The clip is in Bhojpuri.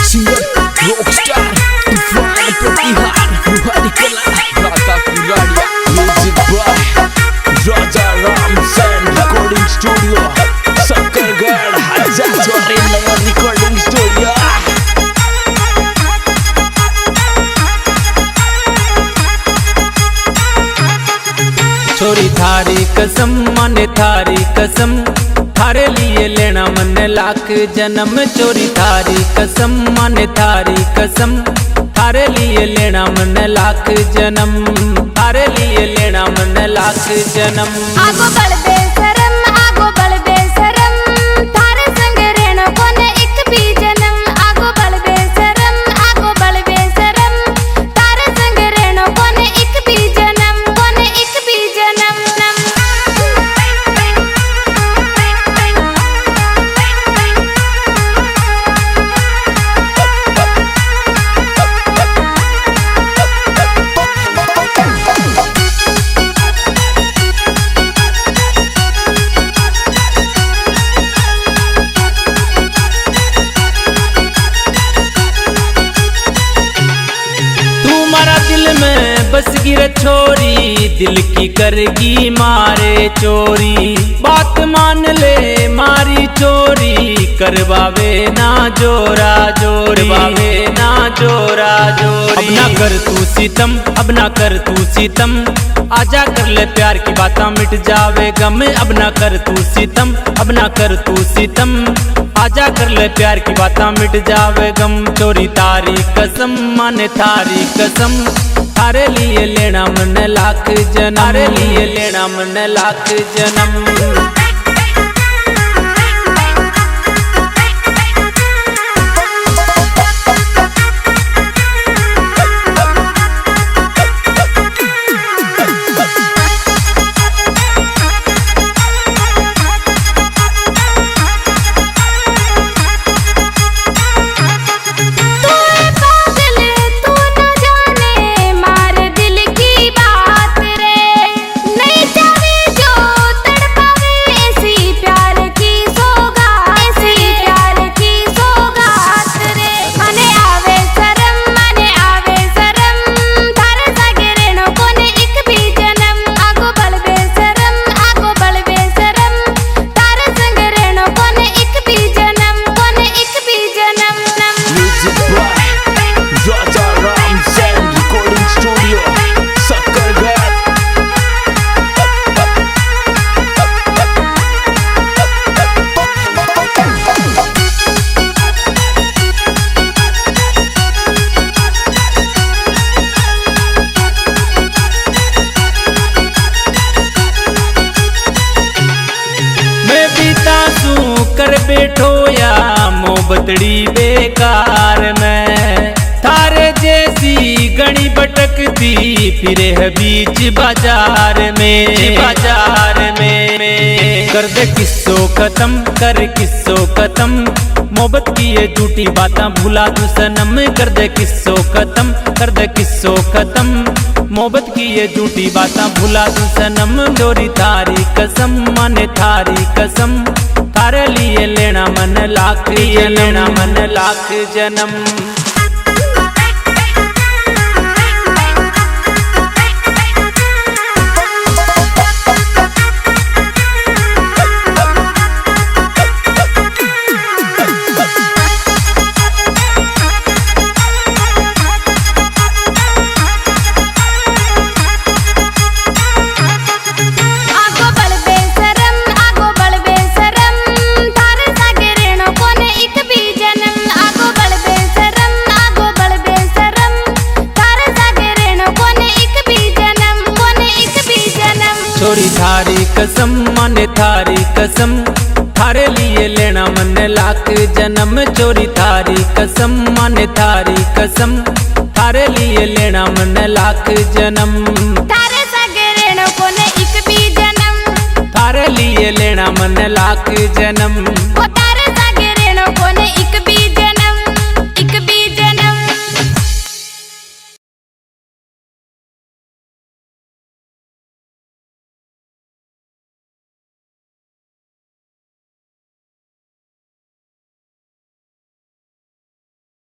Singer, rockstar, tufan प्रतिहार रुहानी कला राता कुराड़िया music by Raja Ram Sain recording studio सक्करगढ़ हजार चौरे नया रिकॉर्डिंग स्टूडियो छोरी थारी कसम माने थारी कसम थारे लिए लेना मन लाख जन्म चोरी थारी कसम माने थारी कसम थारे लिए लेना मन लाख जन्म थारे लिए लेना मन लाख जन्म आगो बल बेशरम आगो बल बेशरम थारे संग रहना कोने एक भी जन्म आगो बल बेशरम आगो बल बेशरम थारे संग रहना कोने एक भी जन्म कोने एक भी जन्म दिल में बस गिर छोरी दिल की करगी मारे चोरी बात मान ले मारी चोरी करवावे ना जोरा जोरी करवावे ना जोरा जोरी अब ना कर तू सितम अब ना कर तू सितम आजा कर ले प्यार की बातें मिट जावे गम अब ना कर तू सितम अब ना कर तू सितम आजा कर ले प्यार की बातें मिट जावे गम चोरी तारी कसम माने थारी कसम थारे लिए लेना मन लाख जन्म थारे लिए लेना मन लाख जन्म कर बैठो या मोहब्बतड़ी बेकार में थारे जैसी गणी भटकती फिरे है बीच बाजार में कर दे किस्सो खत्म कर किस्सो खत्म मोहब्बत की ये झूठी बातें भुला दू सनम कर दे किस्सो खत्म कर दे किस्सो खत्म मोहब्बत की ये झूठी बातें भुला दू सनम चोरी थारी कसम माने थारी कसम थारे लिए लेना मन लाख लेना मन लाख जन्म छोरी थारी कसम माने थारी कसम थारे लिए लेना मन लाख जन्म चोरी थारी कसम माने थारी कसम थारे लिए लेना मन लाख जन्म थारे संग रहना कोने एक भी जन्म थारे लिए लेना मन लाख जन्म।